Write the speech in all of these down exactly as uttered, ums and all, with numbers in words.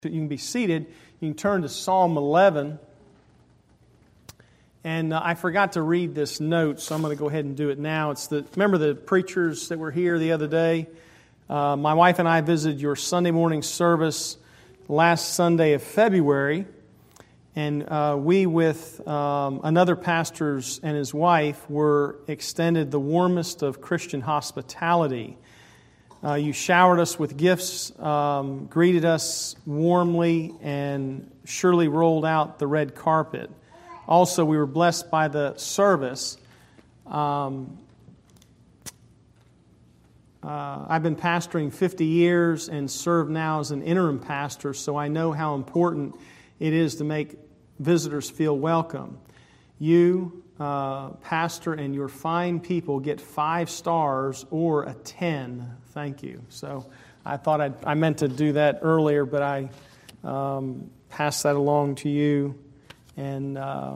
You can be seated. You can turn to Psalm eleven. And uh, I forgot to read this note, so I'm going to go ahead and do it now. It's the remember the preachers that were here the other day? Uh, my wife and I visited your Sunday morning service last Sunday of February. And uh, we, with um, another pastor and his wife, were extended the warmest of Christian hospitality. Uh, you showered us with gifts, um, greeted us warmly, and surely rolled out the red carpet. Also, we were blessed by the service. Um, uh, I've been pastoring fifty years and serve now as an interim pastor, so I know how important it is to make visitors feel welcome. You, uh, pastor, and your fine people get five stars or a ten. Thank you. So I thought I'd, I meant to do that earlier, but I um, passed that along to you. And uh,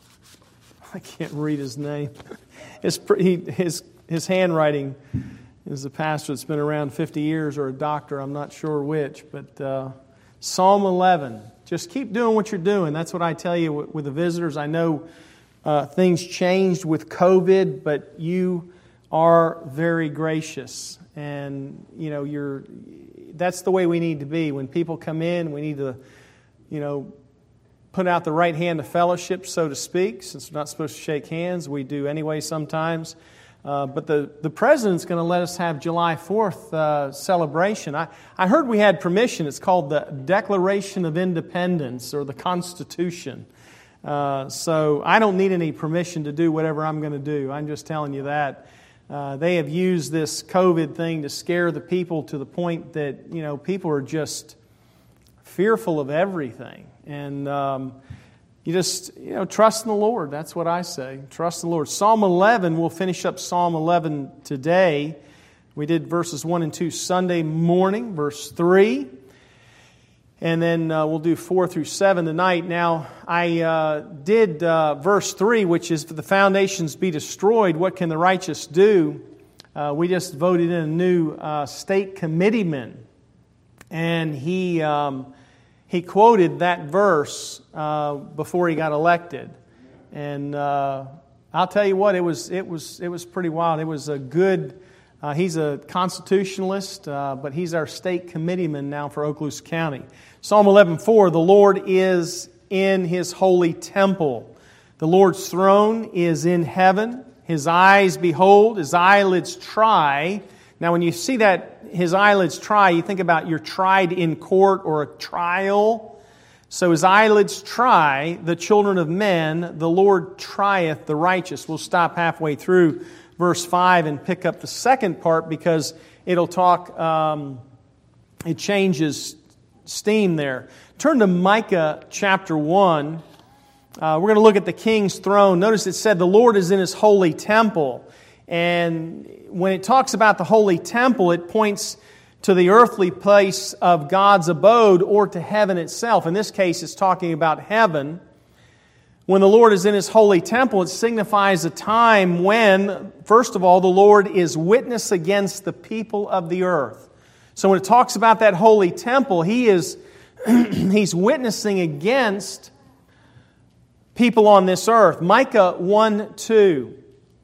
I can't read his name. His, he, his, his handwriting is a pastor that's been around fifty years or a doctor. I'm not sure which. But uh, Psalm eleven. Just keep doing what you're doing. That's what I tell you with, with the visitors. I know uh, things changed with COVID, but you are very gracious. And, you know, you're that's the way we need to be. When people come in, we need to, you know, put out the right hand of fellowship, so to speak. Since we're not supposed to shake hands, we do anyway sometimes. Uh, but the, the President's going to let us have July fourth uh, celebration. I, I heard we had permission. It's called the Declaration of Independence or the Constitution. Uh, so I don't need any permission to do whatever I'm going to do. I'm just telling you that. Uh, they have used this COVID thing to scare the people to the point that, you know, people are just fearful of everything. And um, you just, you know, trust in the Lord. That's what I say. Trust in the Lord. Psalm eleven, we'll finish up Psalm eleven today. We did verses one and two Sunday morning, verse three. And then uh, we'll do four through seven tonight. Now, I uh, did uh, verse three, which is, "For the foundations be destroyed, what can the righteous do?" Uh, we just voted in a new uh, state committeeman. And he um, he quoted that verse uh, before he got elected. And uh, I'll tell you what, it was it was it was pretty wild. It was a good. Uh, he's a constitutionalist, uh, but he's our state committeeman now for Okaloosa County. Psalm eleven four, "The Lord is in His holy temple. The Lord's throne is in heaven. His eyes behold, His eyelids try." Now, when you see that, His eyelids try, you think about you're tried in court or a trial. So His eyelids try the children of men. The Lord trieth the righteous. We'll stop halfway through verse five and pick up the second part because it'll talk, um, it changes steam there. Turn to Micah chapter one. Uh, we're going to look at the king's throne. Notice it said the Lord is in His holy temple. And when it talks about the holy temple, it points to the earthly place of God's abode or to heaven itself. In this case, it's talking about heaven. When the Lord is in His holy temple, it signifies a time when, first of all, the Lord is witness against the people of the earth. So when it talks about that holy temple, He is He's witnessing against people on this earth. Micah one two.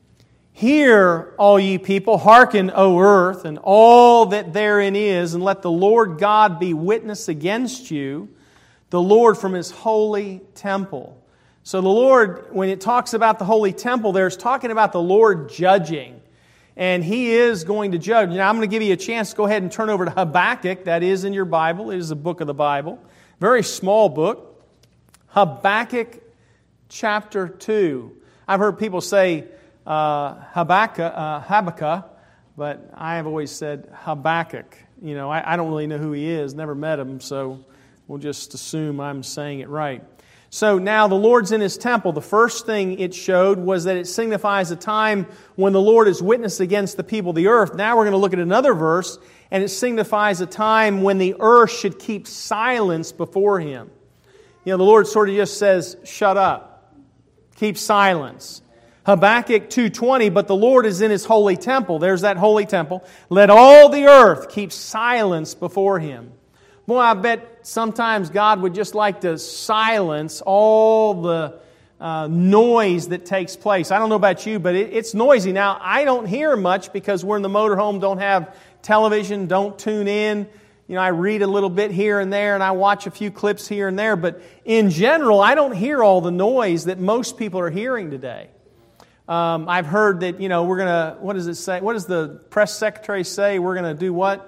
"Hear, all ye people, hearken, O earth, and all that therein is, and let the Lord God be witness against you, the Lord from His holy temple." So the Lord, when it talks about the holy temple, there's talking about the Lord judging. And He is going to judge. Now I'm going to give you a chance to go ahead and turn over to Habakkuk. That is in your Bible. It is a book of the Bible. Very small book. Habakkuk chapter two. I've heard people say uh, Habakkuk, uh, Habakkuk, but I have always said Habakkuk. You know, I, I don't really know who he is. Never met him, so we'll just assume I'm saying it right. So now the Lord's in His temple. The first thing it showed was that it signifies a time when the Lord is witness against the people of the earth. Now we're going to look at another verse, and it signifies a time when the earth should keep silence before Him. You know, the Lord sort of just says, shut up, keep silence. Habakkuk two twenty, "But the Lord is in His holy temple." There's that holy temple. "Let all the earth keep silence before Him." Boy, I bet sometimes God would just like to silence all the uh, noise that takes place. I don't know about you, but it, it's noisy. Now, I don't hear much because we're in the motorhome, don't have television, don't tune in. You know, I read a little bit here and there, and I watch a few clips here and there. But in general, I don't hear all the noise that most people are hearing today. Um, I've heard that, you know, we're going to, what does it say? What does the press secretary say? We're going to do what?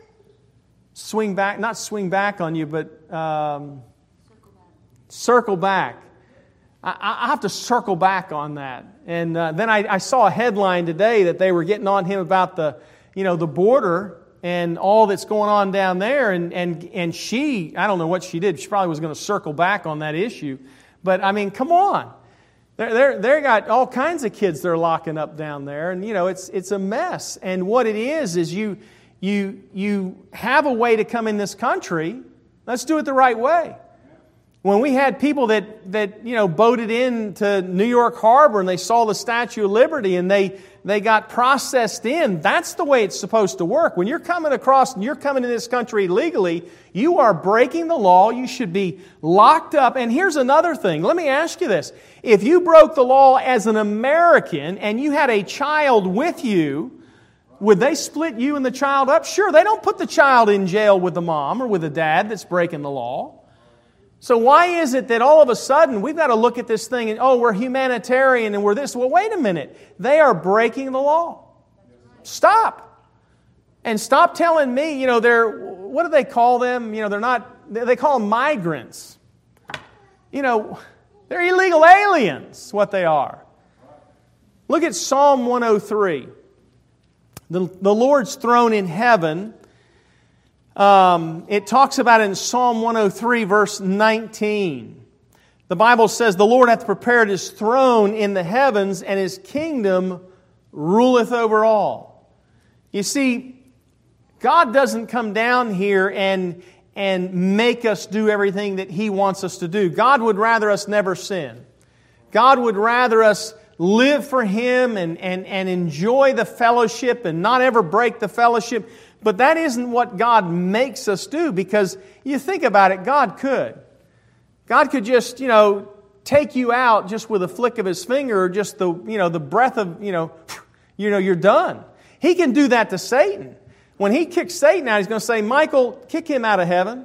Swing back, not swing back on you, but um, circle back. Circle back. I, I have to circle back on that. And uh, then I, I saw a headline today that they were getting on him about the, you know, the border and all that's going on down there. And, and, and she, I don't know what she did. She probably was going to circle back on that issue. But, I mean, come on. They're, they're, they got all kinds of kids they're locking up down there. And, you know, it's it's a mess. And what it is, is you you you have a way to come in this country. Let's do it the right way. When we had people that, that you know, boated into New York Harbor and they saw the Statue of Liberty and they, they got processed in, that's the way it's supposed to work. When you're coming across and you're coming to this country legally, you are breaking the law. You should be locked up. And here's another thing. Let me ask you this. If you broke the law as an American and you had a child with you, would they split you and the child up? Sure, they don't put the child in jail with the mom or with the dad that's breaking the law. So why is it that all of a sudden we've got to look at this thing and, oh, we're humanitarian and we're this? Well, wait a minute. They are breaking the law. Stop. And stop telling me, you know, they're, what do they call them? You know, they're not, they call them migrants. You know, they're illegal aliens, what they are. Look at Psalm one oh three. The, the Lord's throne in heaven. Um, it talks about it in Psalm one oh three, verse nineteen. The Bible says, "The Lord hath prepared His throne in the heavens, and His kingdom ruleth over all." You see, God doesn't come down here and, and make us do everything that He wants us to do. God would rather us never sin. God would rather us live for Him and, and, and enjoy the fellowship and not ever break the fellowship. But that isn't what God makes us do, because you think about it, God could. God could just, you know, take you out just with a flick of His finger or just the, you know, the breath of, you know, you know, you're done. He can do that to Satan. When He kicks Satan out, He's going to say, Michael, kick him out of heaven.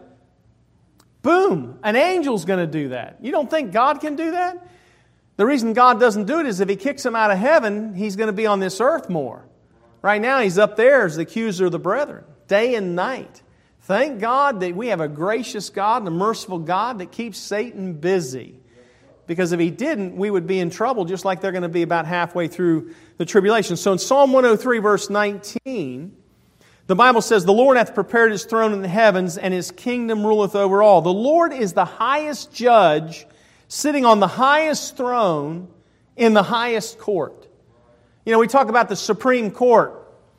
Boom. An angel's going to do that. You don't think God can do that? The reason God doesn't do it is if He kicks him out of heaven, he's going to be on this earth more. Right now, he's up there as the accuser of the brethren, day and night. Thank God that we have a gracious God and a merciful God that keeps Satan busy. Because if He didn't, we would be in trouble, just like they're going to be about halfway through the tribulation. So in Psalm one oh three, verse nineteen, the Bible says, "The Lord hath prepared His throne in the heavens, and His kingdom ruleth over all." The Lord is the highest judge, sitting on the highest throne in the highest court. You know, we talk about the Supreme Court.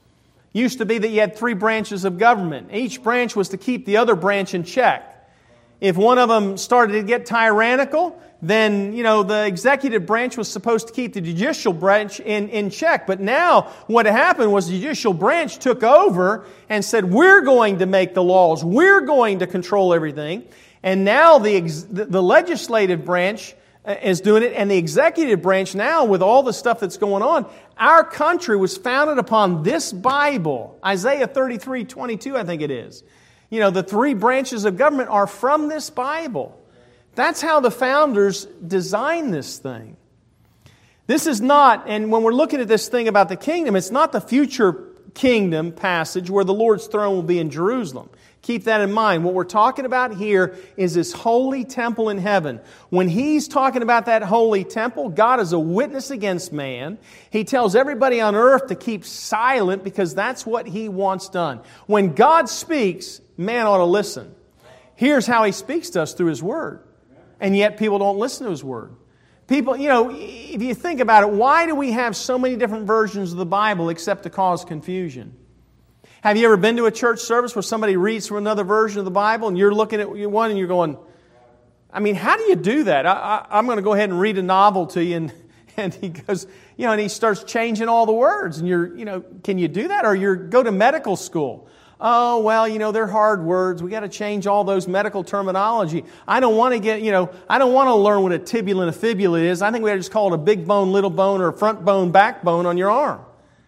It used to be that you had three branches of government. Each branch was to keep the other branch in check. If one of them started to get tyrannical, then, you know, the executive branch was supposed to keep the judicial branch in, in check. But now what happened was the judicial branch took over and said, we're going to make the laws. We're going to control everything. And now the, the legislative branch is doing it, and the executive branch now, with all the stuff that's going on, our country was founded upon this Bible. Isaiah thirty-three twenty-two, I think it is. You know, the three branches of government are from this Bible. That's how the founders designed this thing. This is not, and when we're looking at this thing about the kingdom, it's not the future kingdom passage where the Lord's throne will be in Jerusalem. Keep that in mind. What we're talking about here is this holy temple in heaven. When He's talking about that holy temple, God is a witness against man. He tells everybody on earth to keep silent because that's what He wants done. When God speaks, man ought to listen. Here's how He speaks to us through His Word. And yet people don't listen to His Word. People, you know, if you think about it, why do we have so many different versions of the Bible except to cause confusion? Have you ever been to a church service where somebody reads from another version of the Bible and you're looking at one and you're going, I mean, how do you do that? I, I, I'm going to go ahead and read a novel to you. And, and he goes, you know, and he starts changing all the words. And you're, you know, can you do that? Or you go to medical school. Oh, well, you know, they're hard words. We got to change all those medical terminology. I don't want to get, you know, I don't want to learn what a tibula and a fibula is. I think we ought to just call it a big bone, little bone, or a front bone, back bone on your arm.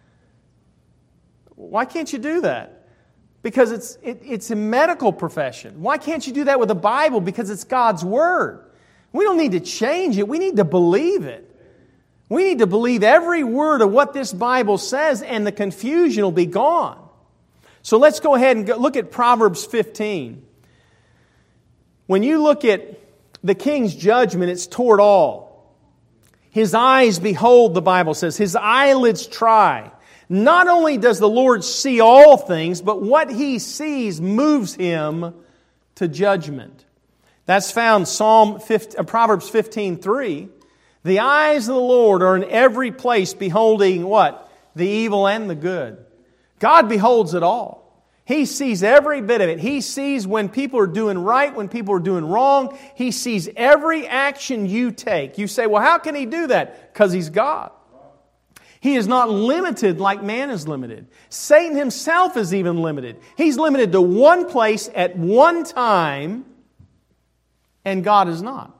Why can't you do that? Because it's it, it's a medical profession. Why can't you do that with the Bible? Because it's God's Word. We don't need to change it. We need to believe it. We need to believe every word of what this Bible says, and the confusion will be gone. So let's go ahead and go look at Proverbs fifteen. When you look at the king's judgment, it's toward all. His eyes behold, the Bible says. His eyelids try. Not only does the Lord see all things, but what He sees moves Him to judgment. That's found Psalm fifteen, Proverbs fifteen three. The eyes of the Lord are in every place, beholding what? The evil and the good. God beholds it all. He sees every bit of it. He sees when people are doing right, when people are doing wrong. He sees every action you take. You say, well, how can He do that? Because He's God. He is not limited like man is limited. Satan himself is even limited. He's limited to one place at one time, and God is not.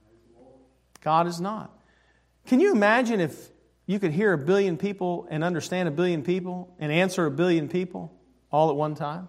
God is not. Can you imagine if you could hear a billion people and understand a billion people and answer a billion people all at one time?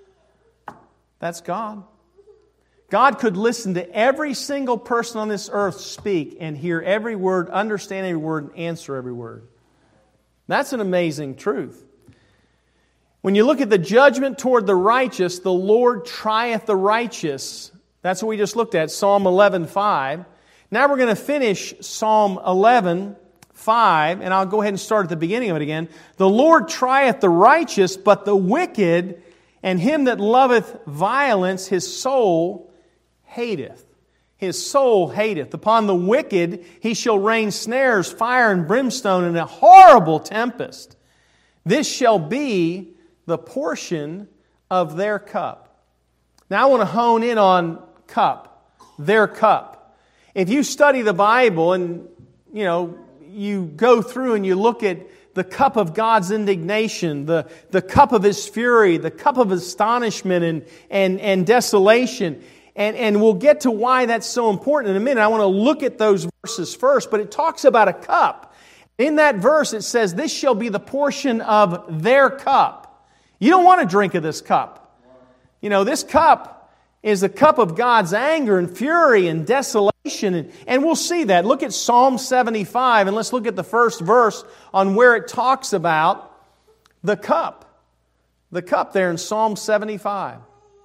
That's God. God could listen to every single person on this earth speak and hear every word, understand every word, and answer every word. That's an amazing truth. When you look at the judgment toward the righteous, the Lord trieth the righteous. That's what we just looked at, Psalm eleven five. Now we're going to finish Psalm eleven five, and I'll go ahead and start at the beginning of it again. The Lord trieth the righteous, but the wicked and him that loveth violence, his soul hateth. His soul hateth. Upon the wicked he shall rain snares, fire and brimstone, and a horrible tempest. This shall be the portion of their cup. Now I want to hone in on cup, their cup. If you study the Bible and, you know, you go through and you look at the cup of God's indignation, the, the cup of His fury, the cup of astonishment and, and, and desolation, and, and we'll get to why that's so important in a minute. I want to look at those verses first, but it talks about a cup. In that verse it says, this shall be the portion of their cup. You don't want to drink of this cup. You know, this cup is the cup of God's anger and fury and desolation. And, and we'll see that. Look at Psalm seventy-five, and let's look at the first verse on where it talks about the cup. The cup there in Psalm seventy-five.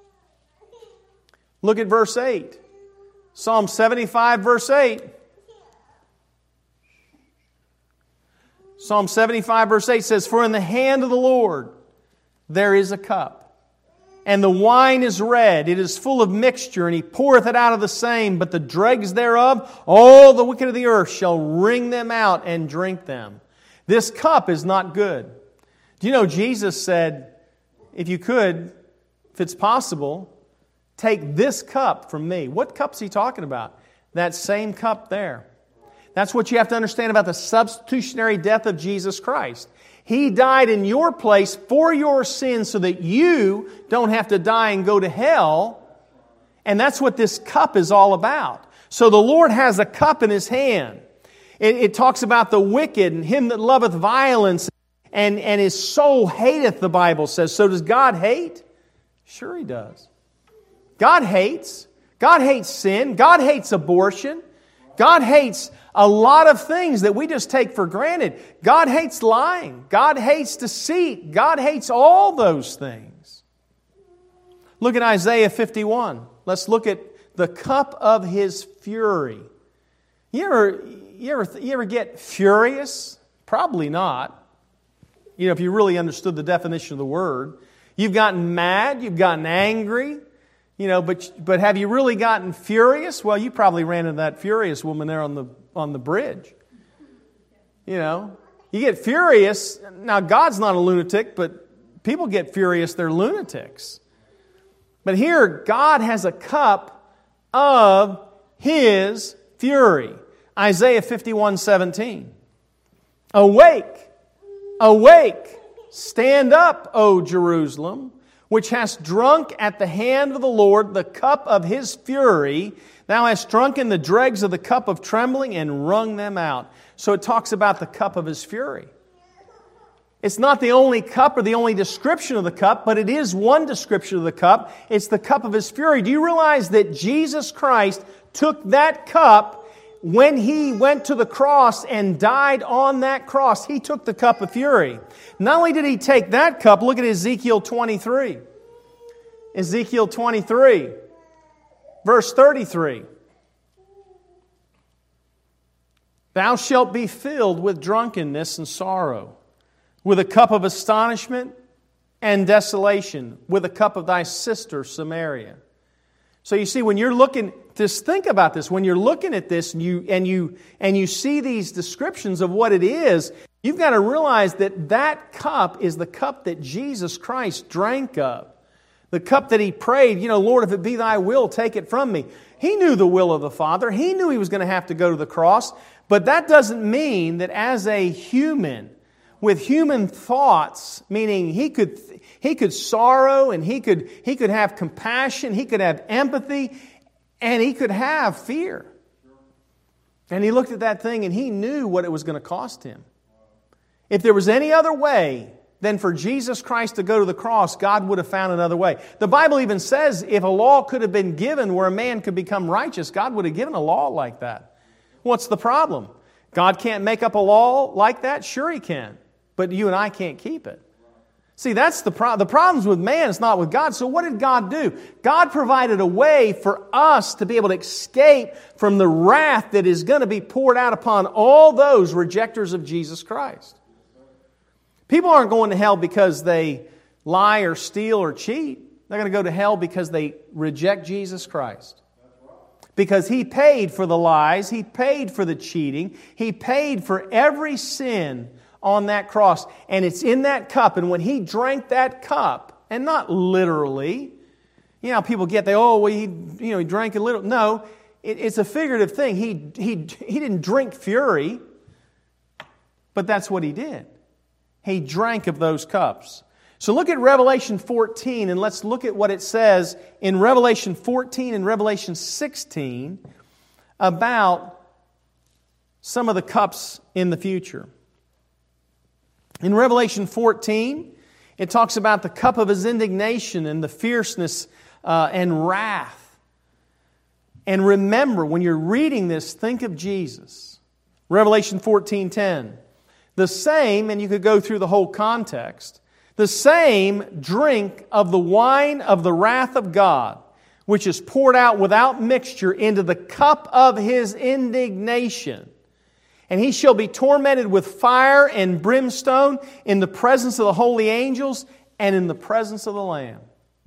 Look at verse eight. Psalm seventy-five, verse eight. Psalm seventy-five, verse eight says, for in the hand of the Lord there is a cup. And the wine is red, it is full of mixture, and He poureth it out of the same. But the dregs thereof, all the wicked of the earth shall wring them out and drink them. This cup is not good. Do you know Jesus said, if you could, if it's possible, take this cup from me. What cup's He talking about? That same cup there. That's what you have to understand about the substitutionary death of Jesus Christ. He died in your place for your sins so that you don't have to die and go to hell. And that's what this cup is all about. So the Lord has a cup in His hand. It, it talks about the wicked and him that loveth violence, and, and his soul hateth, the Bible says. So does God hate? Sure He does. God hates. God hates sin. God hates abortion. God hates a lot of things that we just take for granted. God hates lying. God hates deceit. God hates all those things. Look at Isaiah fifty-one. Let's look at the cup of His fury. You ever, you ever, you ever get furious? Probably not. You know, if you really understood the definition of the word. You've gotten mad. You've gotten angry. You know, but but have you really gotten furious? Well, you probably ran into that furious woman there on the on the bridge. You know, you get furious. Now, God's not a lunatic, but people get furious. They're lunatics. But here, God has a cup of His fury. Isaiah fifty-one seventeen. Awake, awake, stand up, O Jerusalem. which hast drunk at the hand of the Lord the cup of His fury. Thou hast drunken the dregs of the cup of trembling and wrung them out. So it talks about the cup of His fury. It's not the only cup or the only description of the cup, but it is one description of the cup. It's the cup of His fury. Do you realize that Jesus Christ took that cup when He went to the cross and died on that cross? He took the cup of fury. Not only did He take that cup, look at Ezekiel twenty-three. Ezekiel twenty-three, verse thirty-three. Thou shalt be filled with drunkenness and sorrow, with a cup of astonishment and desolation, with a cup of thy sister Samaria. So you see, when you're looking, just think about this. When you're looking at this and you and you and you see these descriptions of what it is, you've got to realize that that cup is the cup that Jesus Christ drank of. The cup that He prayed, you know, Lord, if it be Thy will, take it from me. He knew the will of the Father. He knew He was going to have to go to the cross. But that doesn't mean that as a human, with human thoughts, meaning he could he could sorrow and he could he could have compassion, he could have empathy, and he could have fear. And he looked at that thing and he knew what it was going to cost him. If there was any other way than for Jesus Christ to go to the cross, God would have found another way. The Bible even says if a law could have been given where a man could become righteous, God would have given a law like that. What's the problem? God can't make up a law like that? Sure He can. But you and I can't keep it. See, that's the problem. The problem's with man, it's not with God. So what did God do? God provided a way for us to be able to escape from the wrath that is going to be poured out upon all those rejectors of Jesus Christ. People aren't going to hell because they lie or steal or cheat. They're going to go to hell because they reject Jesus Christ. Because He paid for the lies, He paid for the cheating, He paid for every sin on that cross. And it's in that cup. And when He drank that cup, and not literally, you know, people get, they, oh, well, he, you know, he drank a little. No, it, it's a figurative thing. He, he, he didn't drink fury, but that's what He did. He drank of those cups. So look at Revelation fourteen, and let's look at what it says in Revelation fourteen and Revelation sixteen about some of the cups in the future. In Revelation fourteen, it talks about the cup of His indignation and the fierceness uh, and wrath. And remember, when you're reading this, think of Jesus. Revelation fourteen ten. The same, and you could go through the whole context, the same drink of the wine of the wrath of God, which is poured out without mixture into the cup of His indignation. And He shall be tormented with fire and brimstone in the presence of the holy angels and in the presence of the Lamb.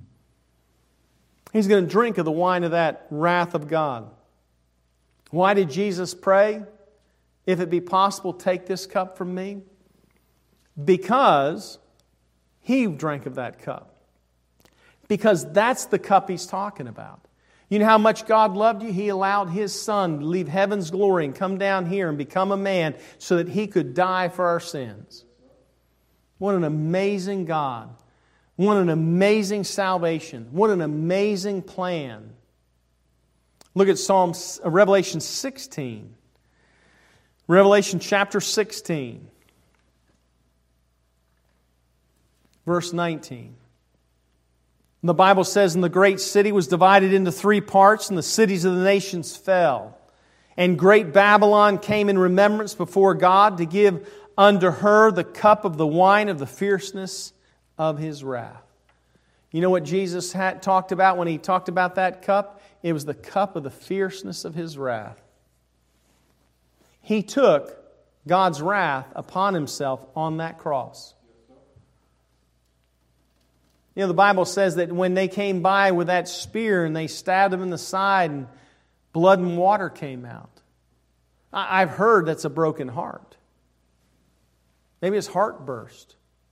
He's going to drink of the wine of that wrath of God. Why did Jesus pray, if it be possible, take this cup from me? Because He drank of that cup. Because that's the cup He's talking about. You know how much God loved you? He allowed His Son to leave heaven's glory and come down here and become a man so that He could die for our sins. What an amazing God. What an amazing salvation. What an amazing plan. Look at Psalm, uh, Revelation sixteen. Revelation chapter sixteen. Verse nineteen. The Bible says, and the great city was divided into three parts, and the cities of the nations fell. And great Babylon came in remembrance before God to give unto her the cup of the wine of the fierceness of His wrath. You know what Jesus had talked about when He talked about that cup? It was the cup of the fierceness of His wrath. He took God's wrath upon Himself on that cross. You know, the Bible says that when they came by with that spear and they stabbed Him in the side and blood and water came out. I've heard that's a broken heart. Maybe his heart burst.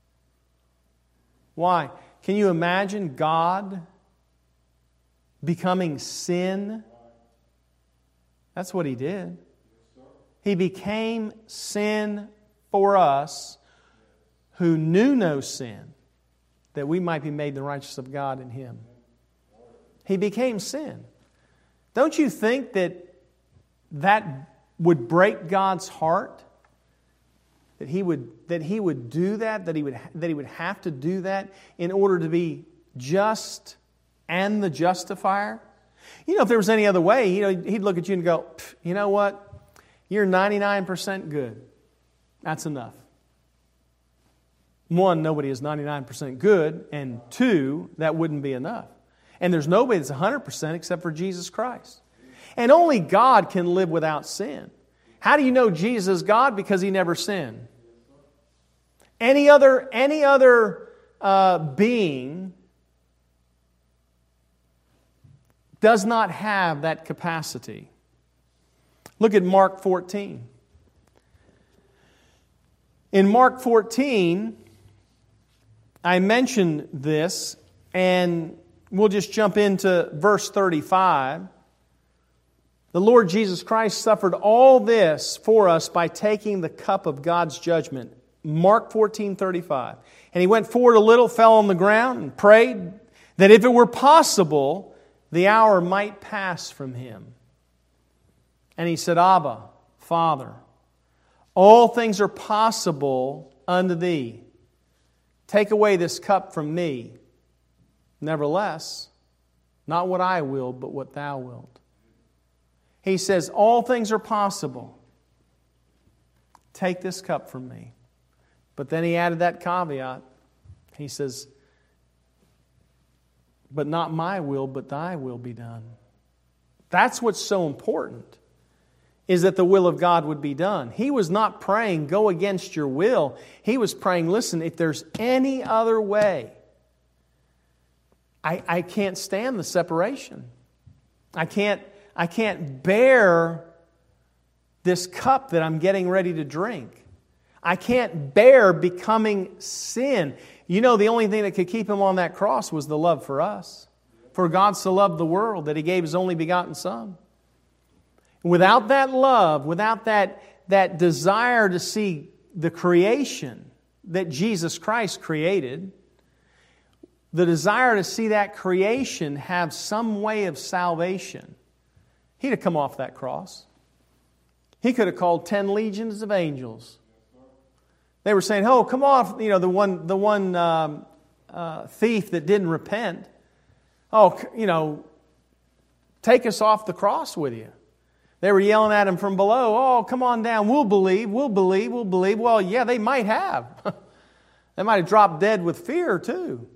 Why? Can you imagine God becoming sin? That's what He did. He became sin for us who knew no sin, that we might be made the righteousness of God in Him. He became sin. Don't you think that that would break God's heart? That He would that He would do that, that He would that He would have to do that in order to be just and the justifier? You know, if there was any other way, you know, He'd look at you and go, you know what? You're ninety-nine percent good. That's enough. One, nobody is ninety-nine percent good, and two, that wouldn't be enough. And there's nobody that's one hundred percent except for Jesus Christ. And only God can live without sin. How do you know Jesus is God? Because He never sinned. Any other, any other uh, being does not have that capacity. Look at Mark fourteen. In Mark fourteen, I mentioned this, and we'll just jump into verse thirty-five. The Lord Jesus Christ suffered all this for us by taking the cup of God's judgment. Mark fourteen thirty-five. And He went forward a little, fell on the ground, and prayed that if it were possible, the hour might pass from Him. And He said, Abba, Father, all things are possible unto Thee. Take away this cup from me. Nevertheless, not what I will, but what Thou wilt. He says, all things are possible. Take this cup from me. But then He added that caveat. He says, but not my will, but Thy will be done. That's what's so important, is that the will of God would be done. He was not praying, go against your will. He was praying, listen, if there's any other way, I, I can't stand the separation. I can't, I can't bear this cup that I'm getting ready to drink. I can't bear becoming sin. You know, the only thing that could keep Him on that cross was the love for us. For God so loved the world that He gave His only begotten Son. Without that love, without that, that desire to see the creation that Jesus Christ created, the desire to see that creation have some way of salvation, He'd have come off that cross. He could have called ten legions of angels. They were saying, oh, come off, you know, the one, the one um, uh, thief that didn't repent. Oh, you know, take us off the cross with you. They were yelling at Him from below, oh, come on down, we'll believe, we'll believe, we'll believe. Well, yeah, they might have. They might have dropped dead with fear too.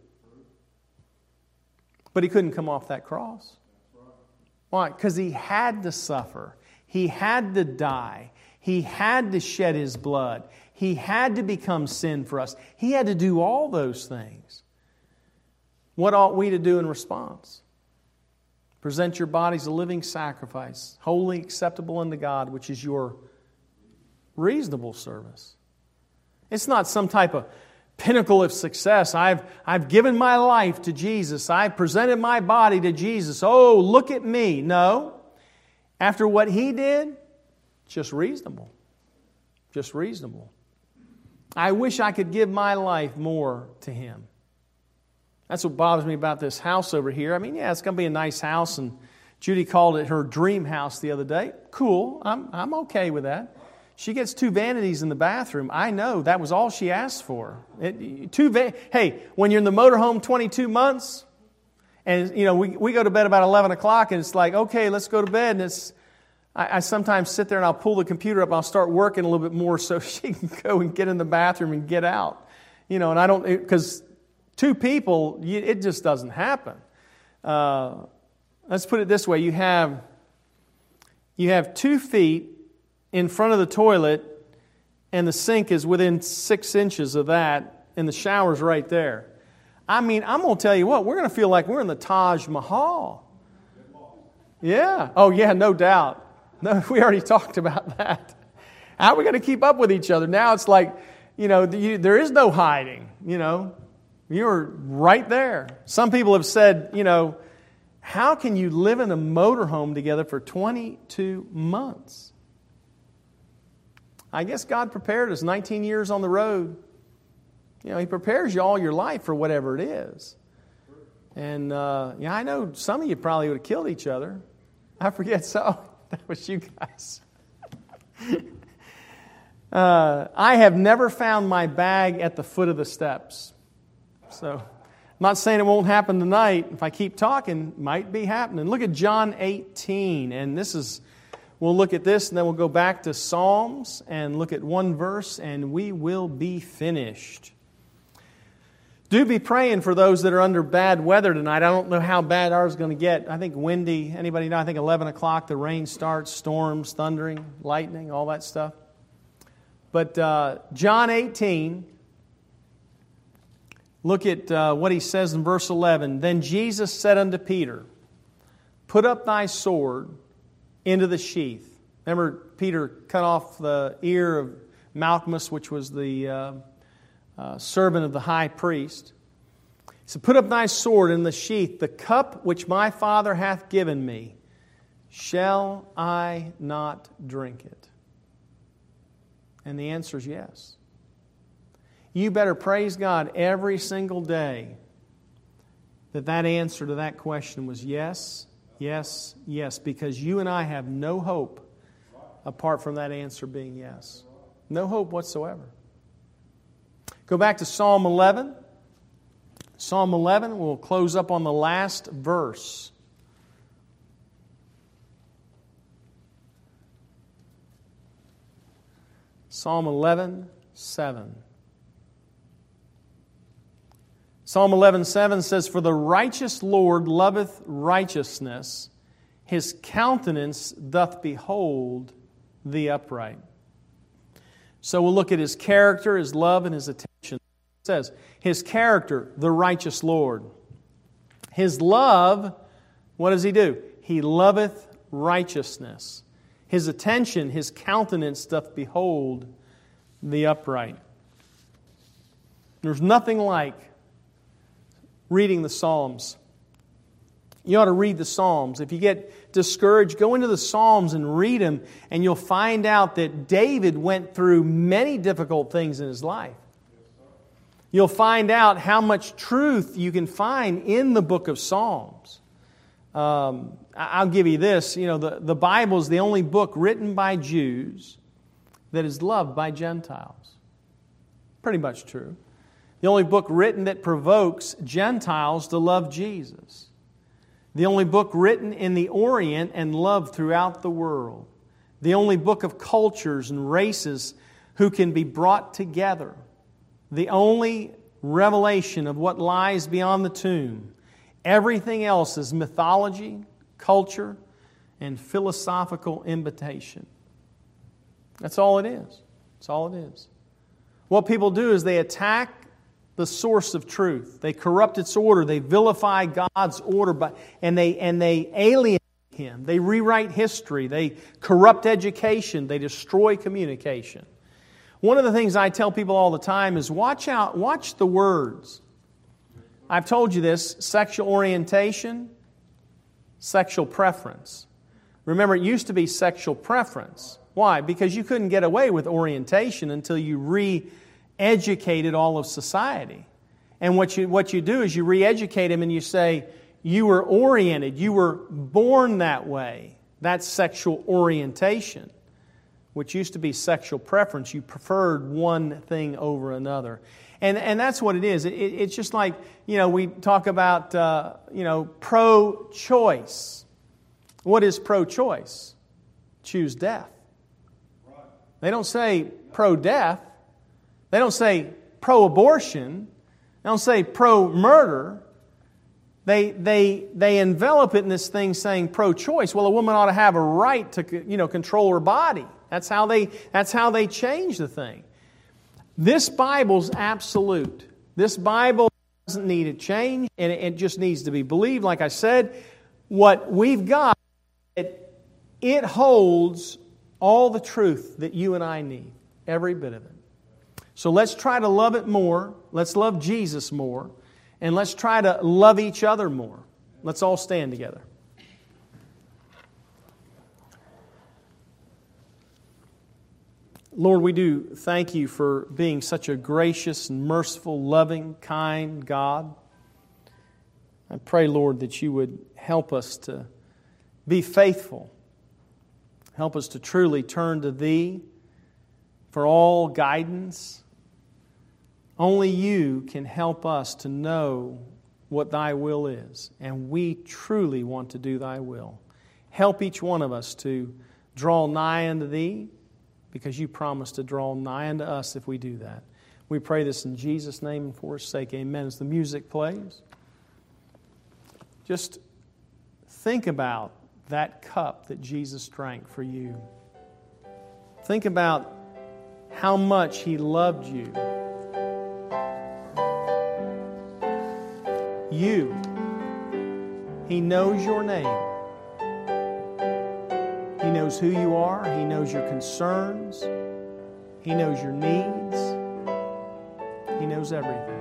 But He couldn't come off that cross. Why? Because He had to suffer. He had to die. He had to shed His blood. He had to become sin for us. He had to do all those things. What ought we to do in response? Present your bodies a living sacrifice, wholly acceptable unto God, which is your reasonable service. It's not some type of pinnacle of success. I've, I've given my life to Jesus. I've presented my body to Jesus. Oh, look at me. No. After what He did, just reasonable. Just reasonable. I wish I could give my life more to Him. That's what bothers me about this house over here. I mean, yeah, it's going to be a nice house, and Judy called it her dream house the other day. Cool. I'm, I'm okay with that. She gets two vanities in the bathroom. I know that was all she asked for. It, two va- hey, when you're in the motorhome twenty-two months, and you know we, we go to bed about eleven o'clock, and it's like, okay, let's go to bed. And it's I, I sometimes sit there and I'll pull the computer up and I'll start working a little bit more so she can go and get in the bathroom and get out. You know, and I don't, because two people, it just doesn't happen. Uh, let's put it this way. You have, you have two feet in front of the toilet, and the sink is within six inches of that, and the shower's right there. I mean, I'm going to tell you what, we're going to feel like we're in the Taj Mahal. Yeah. Oh, yeah, no doubt. No, we already talked about that. How are we going to keep up with each other? Now it's like, you know, you, there is no hiding, you know. You're right there. Some people have said, you know, how can you live in a motorhome together for twenty-two months? I guess God prepared us nineteen years on the road. You know, He prepares you all your life for whatever it is. And, uh, yeah, I know some of you probably would have killed each other. I forget, so that was you guys. uh, I have never found my bag at the foot of the steps. So, I'm not saying it won't happen tonight. If I keep talking, it might be happening. Look at John eighteen, and this is, we'll look at this, and then we'll go back to Psalms and look at one verse, and we will be finished. Do be praying for those that are under bad weather tonight. I don't know how bad ours is going to get. I think windy. Anybody know? I think eleven o'clock the rain starts, storms, thundering, lightning, all that stuff. But uh, John eighteen, look at uh, what he says in verse eleven. Then Jesus said unto Peter, put up thy sword into the sheath. Remember, Peter cut off the ear of Malchus, which was the Uh, Uh, servant of the high priest. He said, put up thy sword in the sheath. The cup which my Father hath given me, shall I not drink it? And the answer is yes. You better praise God every single day that that answer to that question was yes, yes, yes, because you and I have no hope apart from that answer being yes. No hope whatsoever. Go back to Psalm eleven. Psalm eleven, we'll close up on the last verse. Psalm eleven, seven. Psalm eleven, seven says, for the righteous Lord loveth righteousness, His countenance doth behold the upright. So we'll look at His character, His love, and His attention. It says, His character, the righteous Lord. His love, what does He do? He loveth righteousness. His attention, His countenance doth behold the upright. There's nothing like reading the Psalms. You ought to read the Psalms. If you get discouraged, go into the Psalms and read them, and you'll find out that David went through many difficult things in his life. You'll find out how much truth you can find in the book of Psalms. Um, I'll give you this. You know, the, the Bible is the only book written by Jews that is loved by Gentiles. Pretty much true. The only book written that provokes Gentiles to love Jesus. The only book written in the Orient and loved throughout the world. The only book of cultures and races who can be brought together. The only revelation of what lies beyond the tomb. Everything else is mythology, culture, and philosophical imitation. That's all it is. That's all it is. What people do is they attack the source of truth. They corrupt its order. They vilify God's order, by, and they and they alienate Him. They rewrite history. They corrupt education. They destroy communication. One of the things I tell people all the time is watch out, watch the words. I've told you this, sexual orientation, sexual preference. Remember, it used to be sexual preference. Why? Because you couldn't get away with orientation until you re-educated all of society. And what you, what you do is you re-educate them and you say, you were oriented, you were born that way. That's sexual orientation, which used to be sexual preference. You preferred one thing over another. And and that's what it is. It, it, it's just like, you know, we talk about, uh, you know, pro-choice. What is pro-choice? Choose death. They don't say pro-death. They don't say pro-abortion. They don't say pro-murder. They they they envelop it in this thing saying pro-choice. Well, a woman ought to have a right to, you know, control her body. That's how they that's how they change the thing. This Bible's absolute. This Bible doesn't need a change, and it just needs to be believed. Like I said, what we've got, it, it holds all the truth that you and I need, every bit of it. So let's try to love it more. Let's love Jesus more. And let's try to love each other more. Let's all stand together. Lord, we do thank you for being such a gracious and merciful, loving, kind God. I pray, Lord, that you would help us to be faithful. Help us to truly turn to Thee for all guidance. Only You can help us to know what Thy will is, and we truly want to do Thy will. Help each one of us to draw nigh unto Thee, because You promised to draw nigh unto us if we do that. We pray this in Jesus' name and for His sake. Amen. As the music plays, just think about that cup that Jesus drank for you. Think about how much He loved you. You. He knows your name. He knows who you are. He knows your concerns. He knows your needs. He knows everything.